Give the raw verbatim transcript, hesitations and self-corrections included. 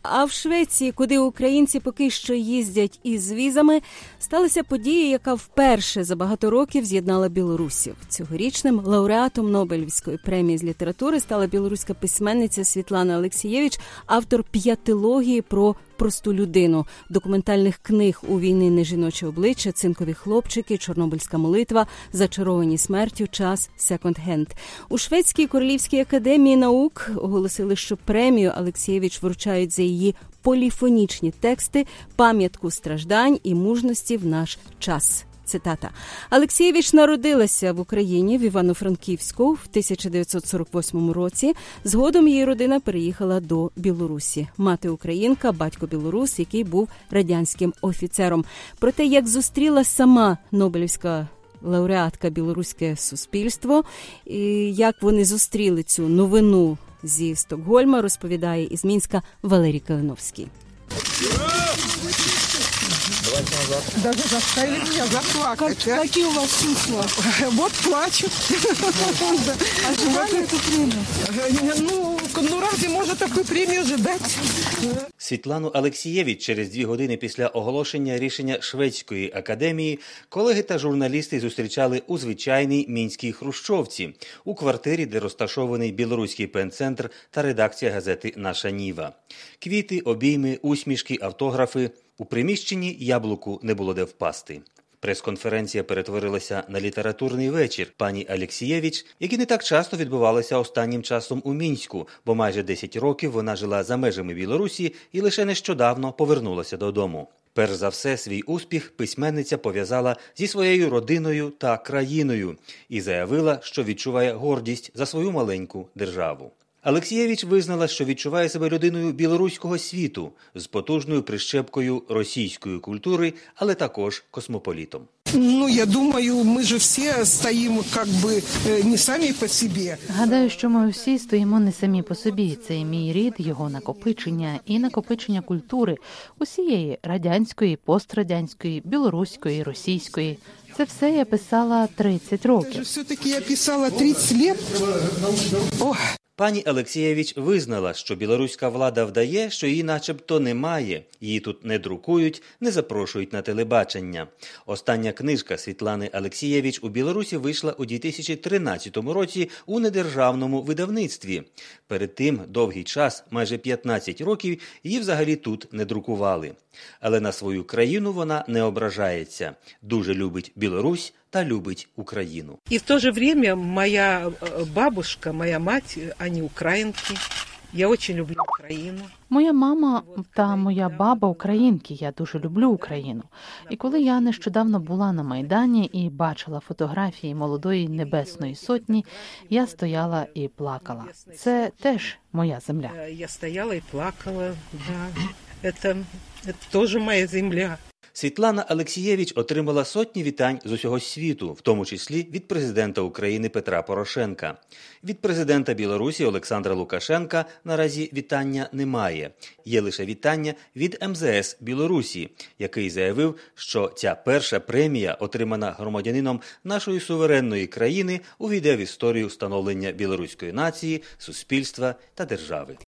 А в Швеції, куди українці поки що їздять із візами, сталася подія, яка вперше за багато років з'єднала білорусів. Цьогорічним лауреатом Нобелівської премії з літератури стала білоруська письменниця Світлана Алексієвич, автор п'ятилогії про просту людину, документальних книг «У війни не жіноче обличчя», «Цинкові хлопчики», «Чорнобильська молитва», «Зачаровані смертю», «Час», «Секонд-хенд». У Шведській Королівській академії наук оголосили, що премію Алексієвич вручають за її поліфонічні тексти, пам'ятку страждань і мужності в наш час. Цитата. Алексієвич народилася в Україні, в Івано-Франківську, в тисяча дев'ятсот сорок восьмому році. Згодом її родина переїхала до Білорусі. Мати українка, батько білорус, який був радянським офіцером. Про те, як зустріла сама Нобелівська лауреатка білоруське суспільство, і як вони зустріли цю новину зі Стокгольма, розповідає із Мінська Валерій Калиновський. Давайте назад. Даже заставили меня заплакать. Как, а? Какие у вас чувства? Вот плачу. Ожидали эту премию? Ну, ну разве можно такую премию ожидать? Світлану Алексієвич через дві години після оголошення рішення Шведської академії колеги та журналісти зустрічали у звичайній мінській хрущовці, у квартирі, де розташований білоруський пен-центр та редакція газети «Наша Ніва». Квіти, обійми, усмішки, автографи. У приміщенні яблуку не було де впасти. Прес-конференція перетворилася на літературний вечір пані Алексієвич, які не так часто відбувалися останнім часом у Мінську, бо майже десять років вона жила за межами Білорусі і лише нещодавно повернулася додому. Перш за все, свій успіх письменниця пов'язала зі своєю родиною та країною і заявила, що відчуває гордість за свою маленьку державу. Алексієвич визнала, що відчуває себе людиною білоруського світу з потужною прищепкою російської культури, але також космополітом. Ну, я думаю, ми ж всі стоїмо, як би, не самі по собі. Гадаю, що ми всі стоїмо не самі по собі. Це мій рід, його накопичення і накопичення культури усієї радянської, пострадянської, білоруської, російської. Це все я писала тридцять років. Все-таки я писала тридцять років. Ох. Пані Алексієвич визнала, що білоруська влада вдає, що її начебто немає. Її тут не друкують, не запрошують на телебачення. Остання книжка Світлани Алексієвич у Білорусі вийшла у дві тисячі тринадцятому році у недержавному видавництві. Перед тим довгий час, майже п'ятнадцять років, її взагалі тут не друкували. Але на свою країну вона не ображається. Дуже любить Білорусь та любить Україну. І в то же время моя бабушка, моя мать, они українки. Я дуже люблю Україну. Моя мама та моя баба українки, я дуже люблю Україну. І коли я нещодавно була на Майдані і бачила фотографії молодої Небесної Сотні, я стояла і плакала. Це теж моя земля. Я стояла і плакала, да. Це, це теж моя земля. Світлана Алексієвич отримала сотні вітань з усього світу, в тому числі від президента України Петра Порошенка. Від президента Білорусі Олександра Лукашенка наразі вітання немає. Є лише вітання від ем зе ес Білорусі, який заявив, що ця перша премія, отримана громадянином нашої суверенної країни, увійде в історію становлення білоруської нації, суспільства та держави.